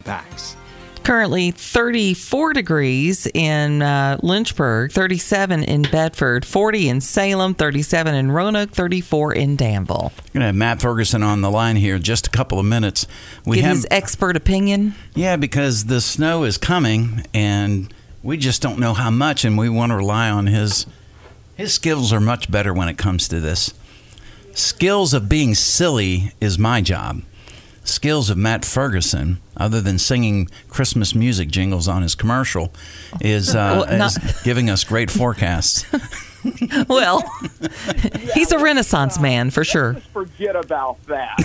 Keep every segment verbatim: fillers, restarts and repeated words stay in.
facts. Currently thirty-four degrees in uh, Lynchburg, thirty-seven in Bedford, forty in Salem, thirty-seven in Roanoke, thirty-four in Danville. We're going to have Matt Ferguson on the line here in just a couple of minutes. We Get have, his expert opinion. Yeah, because the snow is coming, and we just don't know how much, and we want to rely on his. His skills are much better when it comes to this. Skills of being silly is my job. Skills of Matt Ferguson, other than singing Christmas music jingles on his commercial, is, uh, Well, not- is giving us great forecasts. Well, he's a Renaissance man for sure. Just forget about that.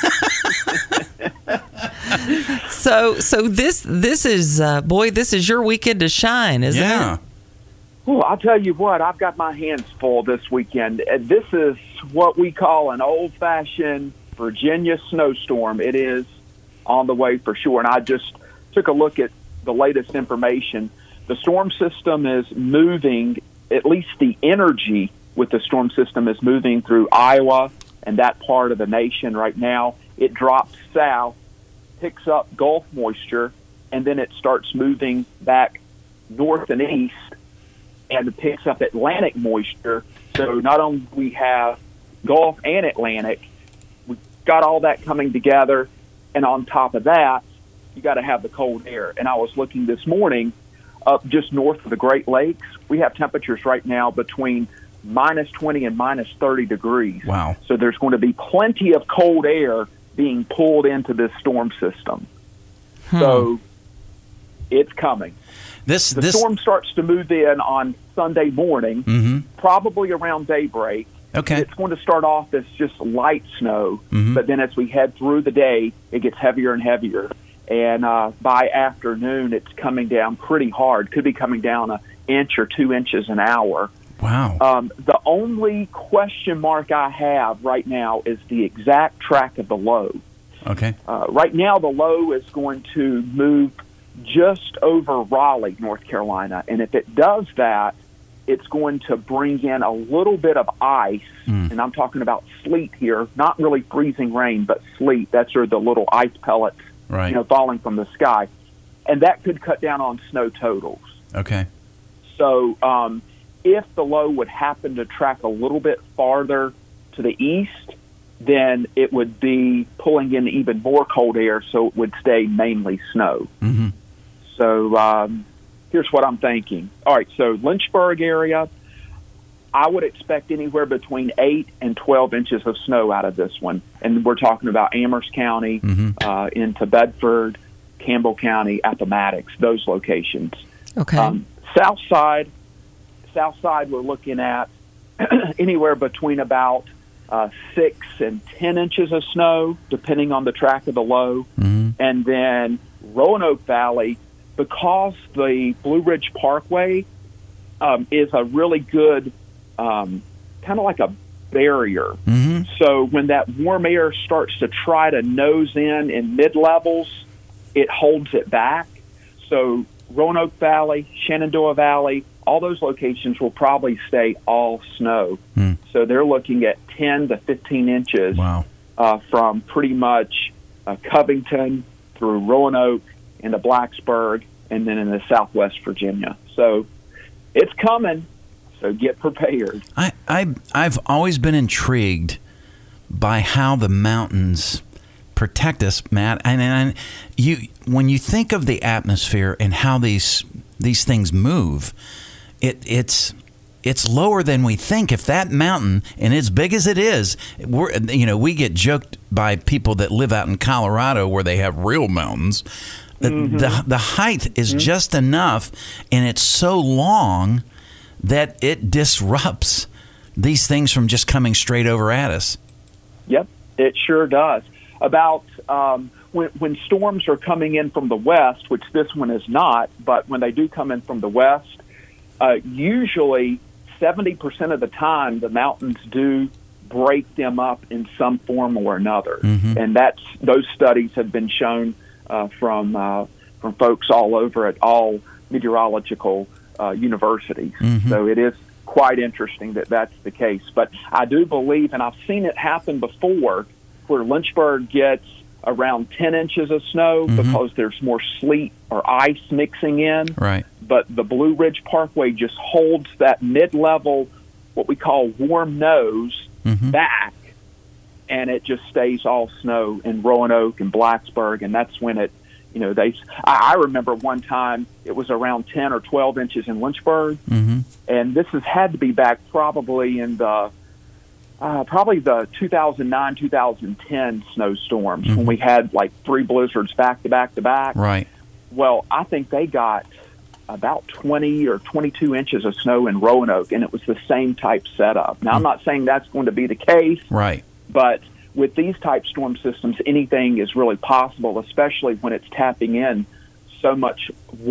So, so this this is uh, boy, this is your weekend to shine, isn't Yeah. it? Well, I'll tell you what, I've got my hands full this weekend. Uh, This is what we call an old-fashioned Virginia snowstorm. It is on the way for sure. And I just took a look at the latest information. The storm system is moving, at least the energy with the storm system is moving through Iowa and that part of the nation right now. It drops south, picks up Gulf moisture, and then it starts moving back north and east, and it picks up Atlantic moisture. So not only do we have Gulf and Atlantic, we've got all that coming together, and on top of that, you got to have the cold air. And I was looking this morning up just north of the Great Lakes. We have temperatures right now between minus twenty and minus thirty degrees. Wow. So there's going to be plenty of cold air being pulled into this storm system. Hmm. So it's coming. This The this storm starts to move in on Sunday morning, Mhm. probably around daybreak. Okay. It's going to start off as just light snow, Mhm. but then as we head through the day, it gets heavier and heavier. And uh, by afternoon, it's coming down pretty hard. Could be coming down an inch or two inches an hour. Wow. Um, the only question mark I have right now is the exact track of the low. Okay. Uh, right now, the low is going to move just over Raleigh, North Carolina. And if it does that, it's going to bring in a little bit of ice. Mm. And I'm talking about sleet here, not really freezing rain, but sleet. That's where the little ice pellets, Right. you know, falling from the sky. And that could cut down on snow totals. Okay. So um, if the low would happen to track a little bit farther to the east, then it would be pulling in even more cold air, so it would stay mainly snow. Mm-hmm. So um, here's what I'm thinking. All right, so Lynchburg area, I would expect anywhere between eight and twelve inches of snow out of this one. And we're talking about Amherst County, Mm-hmm. uh, into Bedford, Campbell County, Appomattox, those locations. Okay. Um, south side, south side, we're looking at anywhere between about uh, six and ten inches of snow, depending on the track of the low. Mm-hmm. And then Roanoke Valley, because the Blue Ridge Parkway um, is a really good, um, kind of like a barrier. Mm-hmm. So when that warm air starts to try to nose in in mid-levels, it holds it back. So Roanoke Valley, Shenandoah Valley, all those locations will probably stay all snow. Hmm. So they're looking at ten to fifteen inches Wow. uh, from pretty much uh, Covington through Roanoke into Blacksburg and then into Southwest Virginia. So it's coming. So get prepared. I, I, I've always been intrigued by how the mountains protect us, Matt. And, and you, when you think of the atmosphere and how these these things move, it it's it's lower than we think. If that mountain, and as big as it is, we're you know we get joked by people that live out in Colorado where they have real mountains. The Mm-hmm. the, the height is Mm-hmm. just enough, and it's so long that it disrupts these things from just coming straight over at us. Yep, it sure does. About um, when, when storms are coming in from the west, which this one is not, but when they do come in from the west, uh, usually seventy percent of the time the mountains do break them up in some form or another. Mhm. And that's those studies have been shown uh, from uh, from folks all over at all meteorological uh, universities. Mhm. So it is quite interesting that that's the case. But I do believe, and I've seen it happen before, where Lynchburg gets around ten inches of snow Mm-hmm. because there's more sleet or ice mixing in. Right. But the Blue Ridge Parkway just holds that mid-level, what we call warm nose, Mm-hmm. back, and it just stays all snow in Roanoke and Blacksburg, and that's when it, you know, they. I, I remember one time it was around ten or twelve inches in Lynchburg, Mm-hmm. and this has had to be back probably in the uh, probably the two thousand nine, two thousand ten snowstorms Mm-hmm. when we had like three blizzards back to back to back. Right. Well, I think they got about twenty or twenty-two inches of snow in Roanoke, and it was the same type setup. Now, I'm not saying that's going to be the case, Right. but with these type storm systems, anything is really possible, especially when it's tapping in so much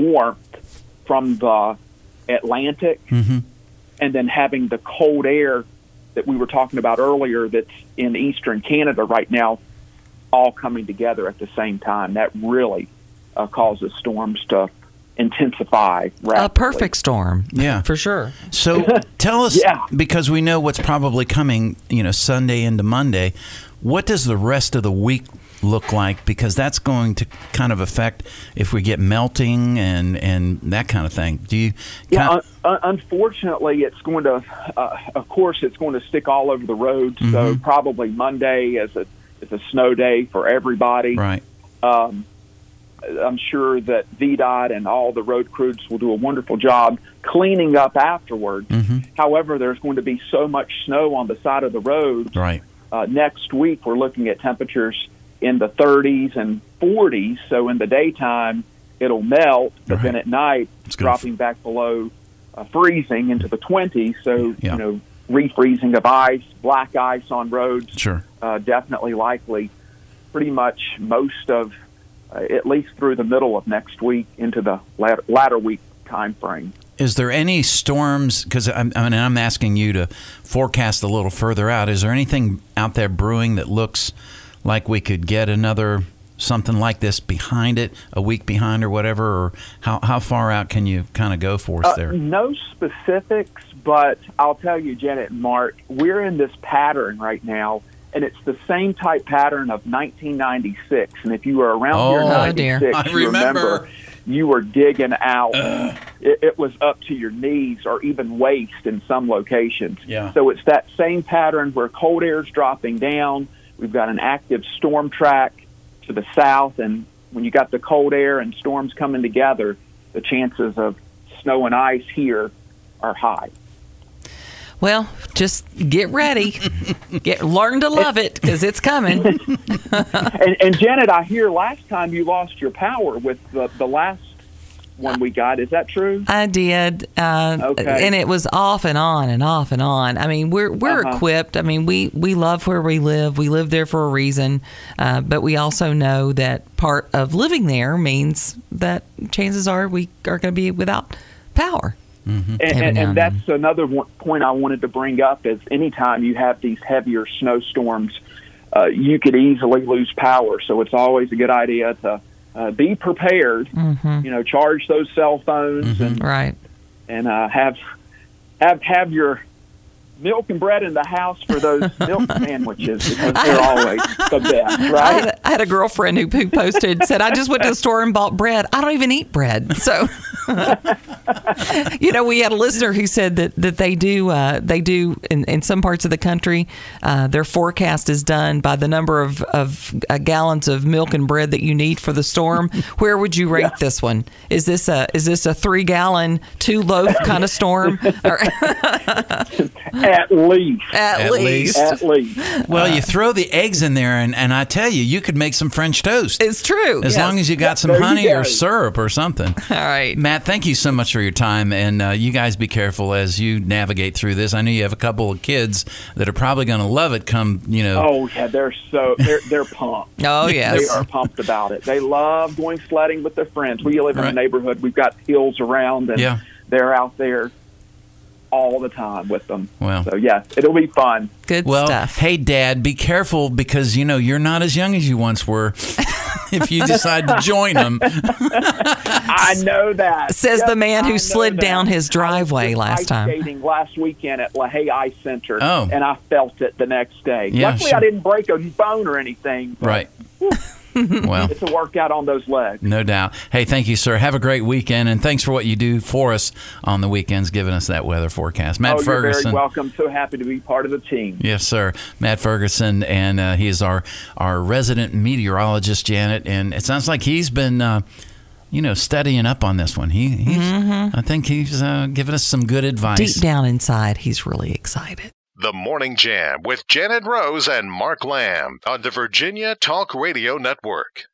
warmth from the Atlantic Mm-hmm. and then having the cold air that we were talking about earlier that's in eastern Canada right now all coming together at the same time. That really uh, causes storms to intensify rapidly. A perfect storm. Yeah. For sure. So tell us, Yeah. because we know what's probably coming, you know, Sunday into Monday, what does the rest of the week look like? Because that's going to kind of affect if we get melting and, and that kind of thing. Do you? Yeah, kind- un- unfortunately, it's going to, uh, of course, it's going to stick all over the road. So Mhm. probably Monday is a is a snow day for everybody. right. Um, I'm sure that V DOT and all the road crews will do a wonderful job cleaning up afterwards. Mm-hmm. However, there's going to be so much snow on the side of the road. Right. Uh, next week, we're looking at temperatures in the thirties and forties. So in the daytime, it'll melt, but Right. then at night, It's it's gonna dropping back below uh, freezing into the twenties. So, Yeah. you know, refreezing of ice, black ice on roads, Sure. uh, definitely likely. Pretty much most of, uh, at least through the middle of next week into the latter, latter week time frame. Is there any storms? Because I'm, I mean, I'm asking you to forecast a little further out. Is there anything out there brewing that looks like we could get another something like this behind it, a week behind or whatever? Or how, how far out can you kind of go for us Uh, there? no specifics, but I'll tell you, Janet and Mark, we're in this pattern right now, and it's the same type pattern of nineteen ninety-six. And if you were around Oh, here in Oh, dear. ninety-six, I you remember. remember you were digging out. It, it was up to your knees or even waist in some locations. Yeah. So it's that same pattern where cold air is dropping down. We've got an active storm track to the south, and when you got the cold air and storms coming together, the chances of snow and ice here are high. Well, just get ready. Get learn to love it because it's coming. And, and Janet, I hear last time you lost your power with the, the last one we got. Is that true? I did, uh, Okay. and it was off and on and off and on. I mean, we're we're Uh-huh. equipped. I mean, we we love where we live. We live there for a reason, uh, but we also know that part of living there means that chances are we are going to be without power. And, Every and, now and and that's another one, point I wanted to bring up is anytime you have these heavier snowstorms, uh, you could easily lose power. So it's always a good idea to uh, be prepared. Mm-hmm. You know, charge those cell phones and Right. and uh, have have have your milk and bread in the house for those milk sandwiches because they're always the best, I right? had, a, I had a girlfriend who, who posted, said, I just went to the store and bought bread. I don't even eat bread. So, you know, we had a listener who said that, that they do, uh, they do in, in some parts of the country, uh, their forecast is done by the number of, of uh, gallons of milk and bread that you need for the storm. Where would you rate Yeah. this one? Is this a, is this a three gallon, two loaf kind of storm? Or, At least. at, At least. least. At least. Well, you throw the eggs in there, and, and I tell you, you could make some French toast. It's true. As yes. long as you got some There you honey or go. syrup or something. All right. Matt, thank you so much for your time, and uh, you guys be careful as you navigate through this. I know you have a couple of kids that are probably going to love it come, you know. Oh yeah, they're so they're they're pumped. Oh, They yes. are pumped about it. They love going sledding with their friends. We live in Right. a neighborhood. We've got hills around, and Yeah. they're out there all the time with them. Well. So yeah, it'll be fun. Good Well, stuff. hey, Dad, be careful because, you know, you're not as young as you once were if you decide to join them. I know that. Says Yes, the man I who know slid that. down his driveway I was last ice time. skating last weekend at LaHaye Ice Center, Oh. and I felt it the next day. Yeah, Luckily, sure. I didn't break a bone or anything. but Right. Well, it's a workout on those legs. No doubt. Hey, thank you, sir. Have a great weekend, and thanks for what you do for us on the weekends, giving us that weather forecast. Matt oh, Ferguson. You're very welcome. So happy to be part of the team. Yes, sir. Matt Ferguson, and uh, he is our, our resident meteorologist, Janet, and it sounds like he's been, uh, you know, studying up on this one. He, he's, mm-hmm. I think he's uh, giving us some good advice. Deep down inside, he's really excited. The Morning Jam with Janet Rose and Mark Lamb on the Virginia Talk Radio Network.